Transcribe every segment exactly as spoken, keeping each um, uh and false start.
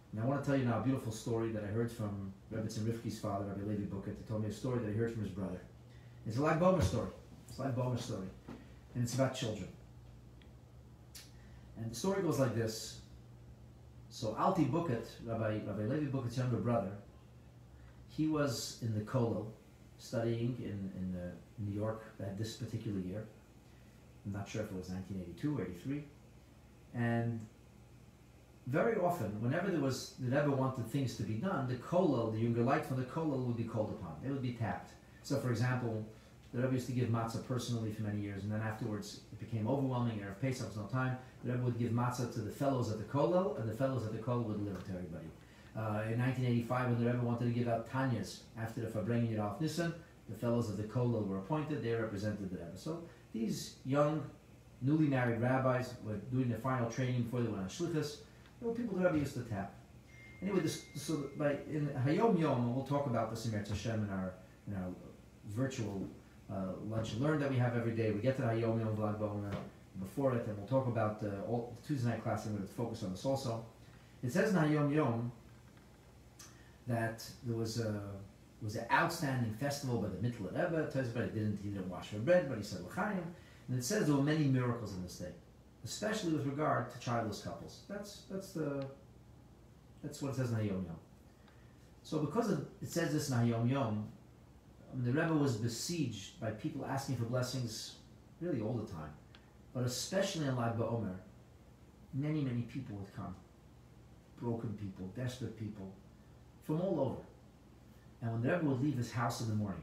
And I want to tell you now a beautiful story that I heard from Rebbetzin Rivki's father, Rabbi Levi Buket. He told me a story that he heard from his brother. It's a Lag Bomer story. It's a Lag Bomer story. And it's about children. And the story goes like this. So Alti Buket, Rabbi, Rabbi Levi Buket's younger brother, he was in the Kollel, studying in, in uh, New York at this particular year. I'm not sure if it was nineteen eighty-two or eighty-three. And very often, whenever there was, the Rebbe wanted things to be done, the Kollel, the younger light from the Kollel would be called upon. They would be tapped. So for example, the Rebbe used to give matzah personally for many years, and then afterwards it became overwhelming. Erev Pesach was no time. The Rebbe would give matzah to the fellows at the Kollel, and the fellows at the Kollel would deliver to everybody. Uh, in nineteen eighty-five, when the Rebbe wanted to give out Tanyas after the Farbrengen Yerav Nissen, the fellows of the Kollel were appointed. They represented the Rebbe. So these young, newly married rabbis were doing their final training before they went on shlichus. There were people the Rebbe used to tap. Anyway, this, so by in Hayom Yom, and we'll talk about this in Eretz Hashem in our in our virtual uh, lunch and learn that we have every day. We get to the Hayom Yom V'Lag B'Omer before it, and we'll talk about uh, all the Tuesday night class. I'm going to focus on this also. It says in Hayom Yom that there was a was an outstanding festival by the Mittler Rebbe. It tells you, but he didn't he didn't wash for bread, but he said l'chaim. And it says there were many miracles in this day, especially with regard to childless couples. That's that's the that's what it says in Hayom Yom. So because of, it says this in Hayom Yom, I mean, the Rebbe was besieged by people asking for blessings really all the time, but especially in Lag BaOmer, many many people would come, broken people, desperate people, from all over. And when the Rebbe would leave his house in the morning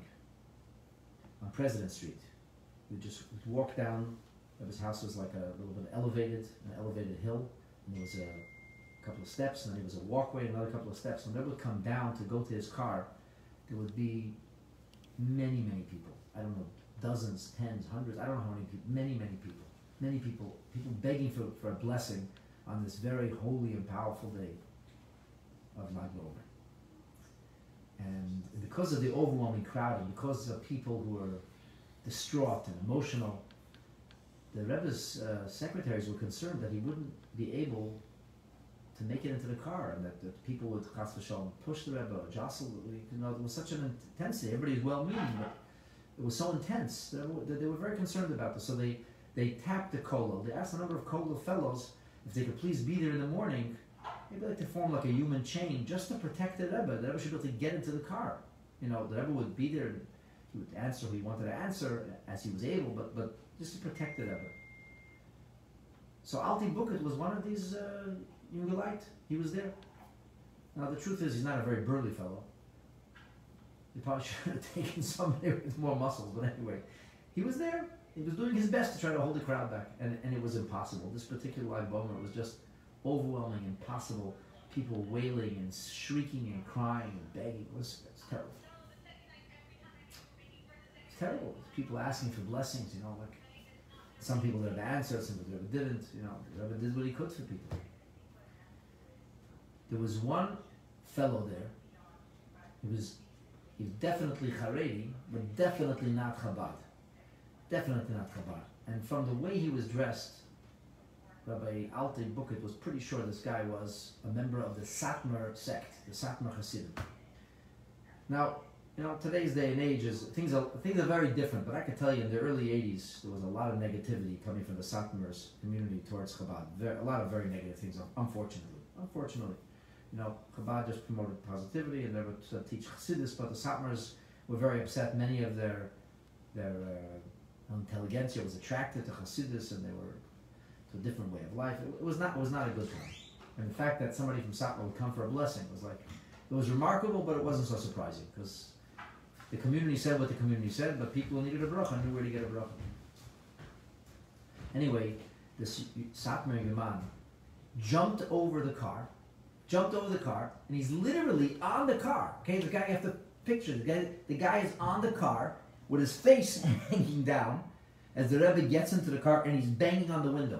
on President Street, we'd just we'd walk down. His house was like a little bit elevated, an elevated hill, and there was a couple of steps, and then there was a walkway, another couple of steps. When the Rebbe would come down to go to his car, there would be many, many people. I don't know, dozens, tens, hundreds, I don't know how many people, many, many people. Many people, people begging for, for a blessing on this very holy and powerful day of Lag BaOmer. And because of the overwhelming crowd, and because of people who were distraught and emotional, the Rebbe's uh, secretaries were concerned that he wouldn't be able to make it into the car, and that, that people would chas v'shalom push the Rebbe or jostle. You know, there was such an intensity. Everybody was well-meaning, but it was so intense that they, they were very concerned about this. So they, they tapped the Kollel. They asked a number of Kollel fellows if they could please be there in the morning, maybe like to form like a human chain just to protect the Rebbe. The Rebbe should be able to get into the car. You know, the Rebbe would be there, and he would answer what he wanted to answer as he was able, but, but just to protect the Rebbe. So Alti Buket was one of these uh, younger light. He was there. Now the truth is, he's not a very burly fellow. He probably should have taken somebody with more muscles, but anyway, he was there. He was doing his best to try to hold the crowd back, and, and it was impossible. This particular Lag BaOmer was just overwhelming, impossible. People wailing and shrieking and crying and begging. It was, it was terrible. It's terrible. People asking for blessings, you know, like some people that have answered, some people that didn't. You know, the Rebbe did what he could for people. There was one fellow there. He was, he was definitely Haredi, but definitely not Chabad. Definitely not Chabad. And from the way he was dressed, Rabbi Alti Buket was pretty sure this guy was a member of the Satmar sect, the Satmar Hasidim. Now, you know, today's day and age is things are things are very different. But I can tell you, in the early eighties, there was a lot of negativity coming from the Satmar's community towards Chabad. Very, a lot of very negative things, unfortunately. Unfortunately, you know, Chabad just promoted positivity and they would uh, teach Chassidus, but the Satmars were very upset. Many of their their uh, intelligentsia was attracted to Chassidus, and they were to a different way of life. It, it was not it was not a good time. And the fact that somebody from Satmar would come for a blessing was like, it was remarkable, but it wasn't so surprising because the community said what the community said, but people who needed a bracha knew where to get a bracha. Anyway, this Satmar Yaman jumped over the car, jumped over the car, and he's literally on the car. Okay, the guy, you have to picture, the guy, the guy is on the car with his face hanging down as the Rebbe gets into the car and he's banging on the window.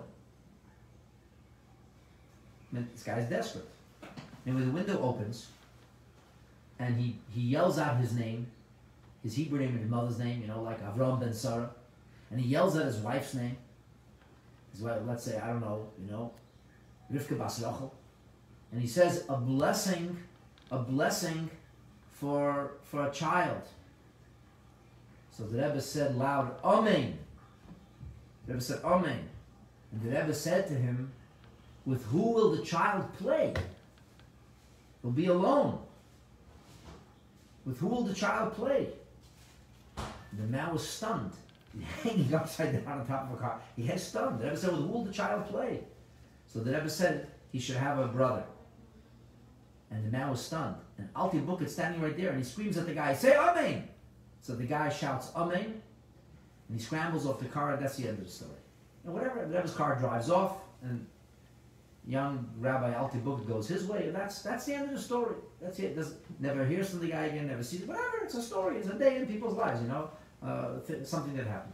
And this guy's desperate. And when the window opens, and he, he yells out his name, his Hebrew name and his mother's name, you know, like Avram ben Sarah, and he yells out his wife's name. His wife, let's say, I don't know, you know, Rivka Bas Rachel. And he says a blessing, a blessing for for a child. So the Rebbe said loud, Amen. The Rebbe said, Amen. And the Rebbe said to him, with who will the child play? He'll be alone. With who will the child play? And the man was stunned. Hanging upside down on top of a car. He had stunned. The Rebbe said, with who will the child play? So the Rebbe said he should have a brother. And the man was stunned. And Alti Bucket standing right there, and he screams at the guy, say Amen! So the guy shouts Amen, and he scrambles off the car, and that's the end of the story. And whatever, the Rebbe's car drives off, and young Rabbi Alti Bucket goes his way, and that's that's the end of the story. That's it. Does, never hears from the guy again, never sees it. Whatever, it's a story. It's a day in people's lives, you know, uh, th- something that happened.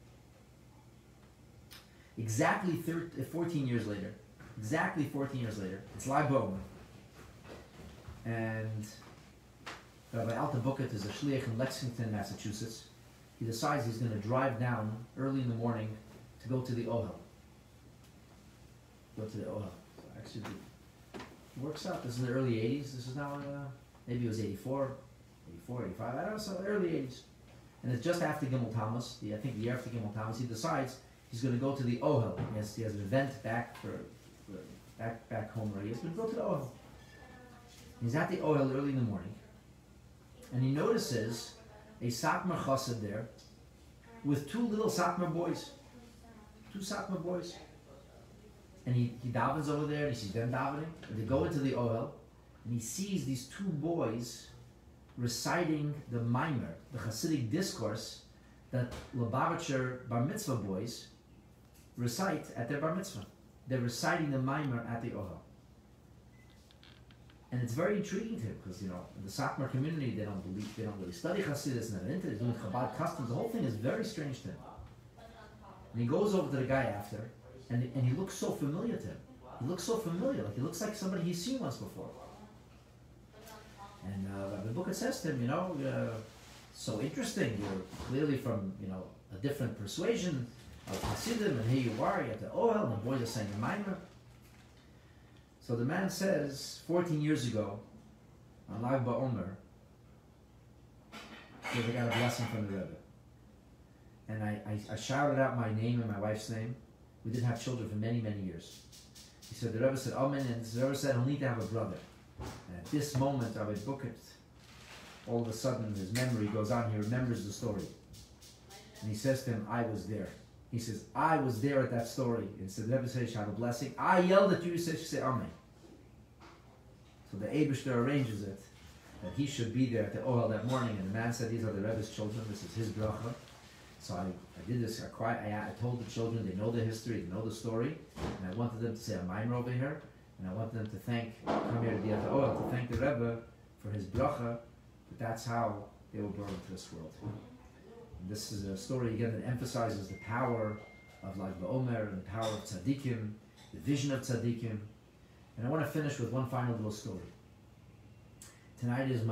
Exactly thirteen, fourteen years later, exactly fourteen years later, it's Lag BaOmer. And Rabbi Alti Bucket is a shliach in Lexington, Massachusetts. He decides he's going to drive down early in the morning to go to the Ohel. Go to the Ohel. So actually, it works out. This is in the early eighties. This is now, uh, maybe it was eighty-four, eighty-four, eighty-five, I don't know, so early eighties. And it's just after Gimel Tammuz, the, I think the year after Gimel Tammuz, he decides he's going to go to the Ohel. He has, he has an event back for, for back back home where he is. He's going to go to the Ohel. He's at the Ohel early in the morning, and he notices a Satmar Chassid there with two little Satmar boys. Two Satmar boys. And he, he davens over there, and he sees them davening, and they go into the Ohel, and he sees these two boys reciting the Maimer, the Hasidic discourse that Lubavitcher Bar Mitzvah boys recite at their Bar Mitzvah. They're reciting the Maimer at the Ohel. And it's very intriguing to him because, you know, in the Satmar community, they don't believe, they don't really study Hasidus and they're into it, doing Chabad customs. The whole thing is very strange to him. And he goes over to the guy after, and, and he looks so familiar to him. He looks so familiar, like he looks like somebody he's seen once before. And uh, the book it says to him, you know, uh, so interesting. You're clearly from, you know, a different persuasion of Hasidim, and here you are, you're at the Ohel, and the boys are saying the Maimer. So the man says, fourteen years ago, on Lag BaOmer, they got a blessing from the Rebbe. And I, I, I shouted out my name and my wife's name. We didn't have children for many, many years. He said, the Rebbe said, Amen, and the Rebbe said, he'll need to have a brother. And at this moment, Rabbi Bucket, all of a sudden, his memory goes on, he remembers the story. And he says to him, I was there. He says, I was there at that story. And said, the Rebbe says, you have a blessing. I yelled at you, he says, you say, Amen. So the Eibishter arranges it, that he should be there at the Ohel that morning. And the man said, these are the Rebbe's children, this is his bracha. So I, I did this, I, cried, I, I told the children, they know the history, they know the story. And I wanted them to say a Maimer over here. And I wanted them to thank, come here to be at the Ohel, to thank the Rebbe for his bracha. But that's how they were born into this world. This is a story again that emphasizes the power of Lag BaOmer and the power of tzaddikim, the vision of tzaddikim. And I want to finish with one final little story. Tonight is my